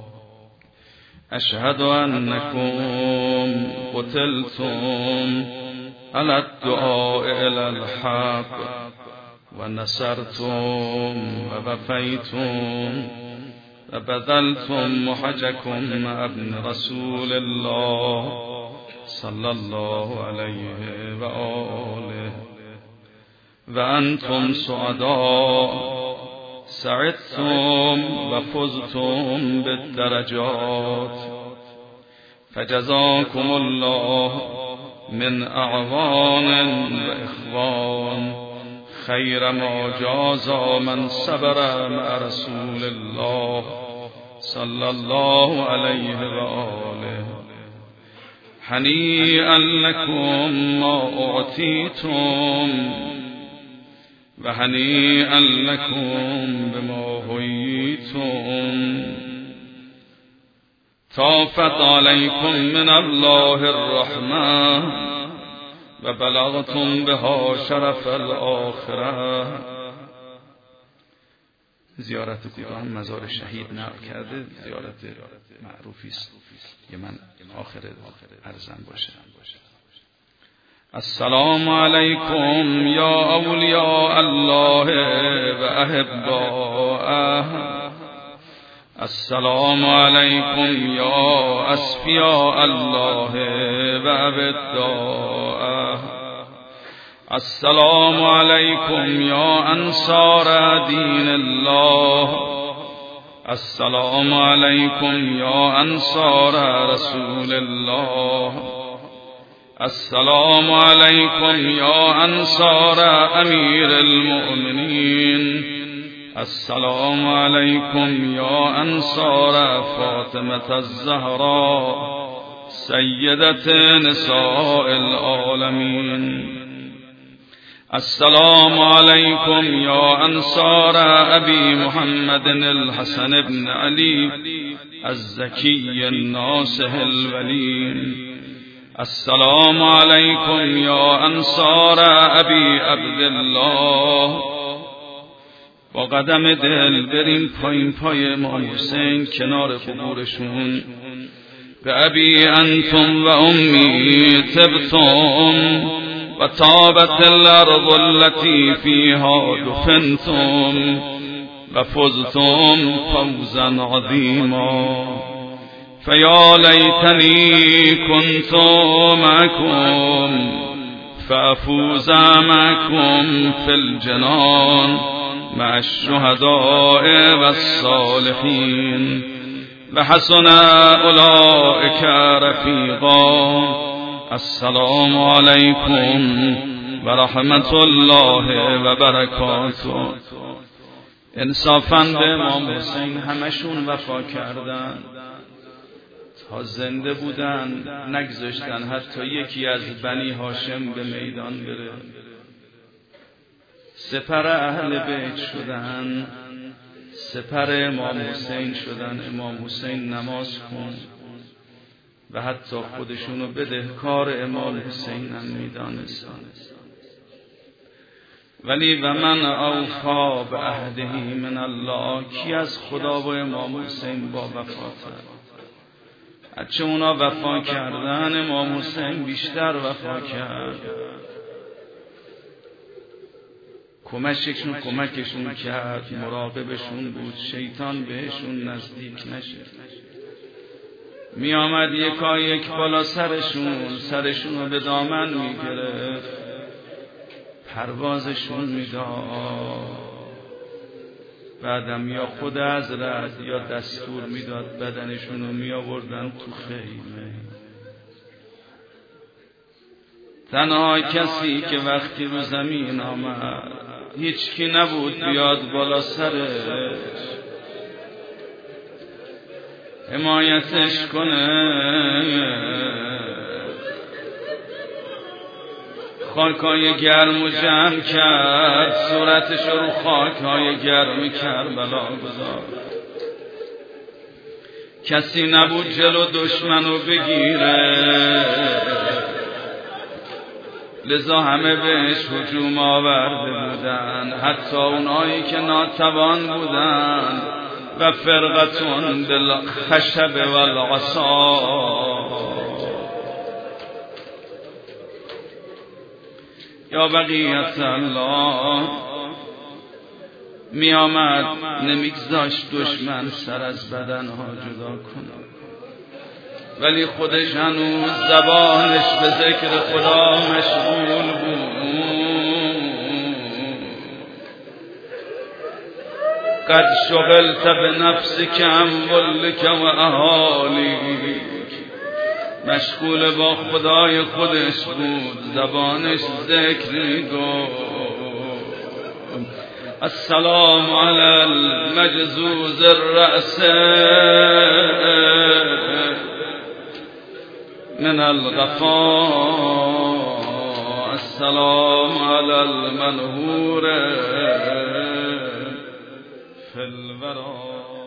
اشهد انکم قتلتم علی الدعاء الی الحق و نصرتم و وفیتم و بذلتم محجکم ابن رسول الله صلی الله علیه و آله و انتم سعداء سعدتم و فزتم بالدرجات فجزاكم الله من اعوان و اخوان خیر ما جازا من صبر مع رسول الله صلی الله علیه و آله. هنیئا لکم ما اعطیتم و هنیئا لکم بما حییتم. طافت علیکم من الله الرحمة و بلغتم بها شرف الاخره. زیارت کوتاه هم مزار شهید نقل کرده، زیارت معروفی است که من آخر ارزم باشه. السلام علیکم یا اولیاء الله و احباءه. السلام علیکم یا اصفیاء الله و اوداءه. السلام علیکم یا انصار دین الله. السلام علیکم یا انصار رسول الله. السلام علیکم یا انصار امیر المؤمنین. السلام علیکم یا انصار فاطمة الزهراء سیدة نساء العالمین. السلام علیکم یا انصار ابی محمد الحسن بن علی الزکی الناصح الولی. السلام علیکم یا انصار ابی عبدالله. با قدم دل بریم پایین پای امام حسین کنار قبورشون. به ابی انتم و امی تبتم و طابت الارض التي فيها دفنتم و فزتم فوزا عظیما. فیا لیتنی کنت معكم فافوز معكم في الجنان مع الشهداء والصالحين وحسن اولئك رفیقا. السلام علیکم و رحمت الله و برکاته. انصافاً به امام حسین همشون وفا کردن، تا زنده بودن نگذاشتن حتی یکی از بنی هاشم به میدان بره. سپر اهل بیت شدن، سپر امام حسین شدن. امام حسین نماز کن و حتی خودشونو بدهکار امام حسین هم میدانستن. ولی و من اوفا به عهده من الله. کی از خدا و امام حسین با وفاتر؟ هرچه اونا وفا کردن امام حسین بیشتر وفا کرد. کمکشون کرد، مراقبشون بود، شیطان بهشون نزدیک نشه. می آمد یک بالا سرشون رو به دامن می گرفت، پروازشون می داد. بعدم یا خود حضرت یا دستور می داد بدنشون رو می آوردن تو خیمه. تنها کسی که وقتی رو زمین آمد هیچ کی نبود بیاد بالا سرش حمایتش کنه. خاکای گرم و جمع کرد، صورتش رو خاکای گرم کربلا گذاشت. کسی نبود جلو دشمنو بگیره، لذا همه بهش هجوم آورده بودن، حتی اونایی که ناتوان بودن. و فرقتون بالخشب والعصا. یا بقیت الله می آمد نمیگذاشت دشمن سر از بدنها جدا کنه، ولی خودش هنوز زبانش به ذکر خدا مشغول بود. قد شغلت بنفسك اموالك و اهالیک. مشغول با خدای خودش بود، زبانش ذکر میگفت. السلام علی المجزوز الرأس من الغفا. السلام علی المنهور في الورى.